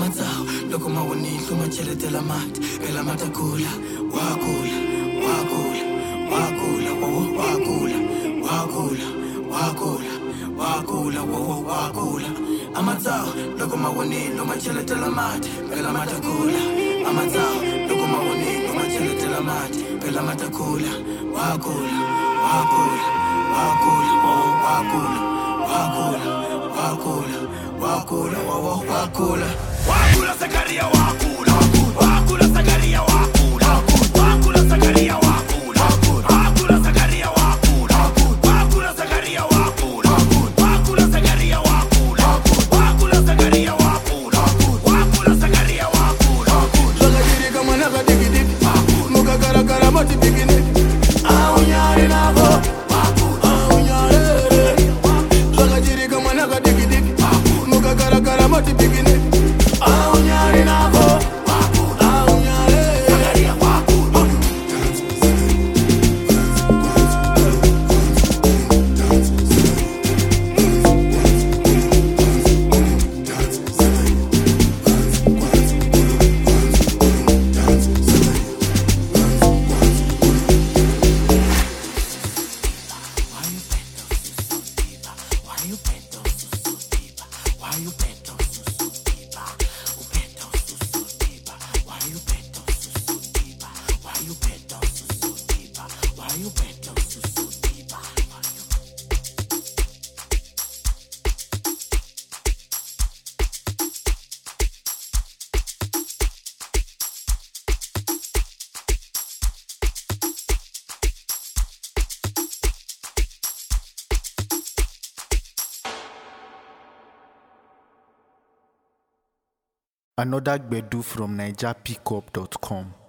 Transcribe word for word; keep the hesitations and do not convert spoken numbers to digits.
amatsaho loko mawonile umacheletela mati phela matakula wakula wakula wakula wo wakula wakula wakula wakula wo wakula amatsaho loko mawonile umacheletela mati phela matakula amatsaho loko mawonile umacheletela mati phela matakula wakula wakula wakula wo wakula wakula wakula wakula wo wakula wakula Zakaria wakula wakula Zakaria wakula wakula Zakaria wakula wakula Zakaria wakula wakula Zakaria wakula wakula Zakaria wakula wakula Zakaria wakula wakula Zakaria wakula Zakaria kama na digi digi muka kara kara mati bigini au nyari navo au nyari Zakaria kama na digi digi muka kara kara mati bigini au nyari navo au nyari Zakaria wakula Another Gbedu from Niger Pickup dot com.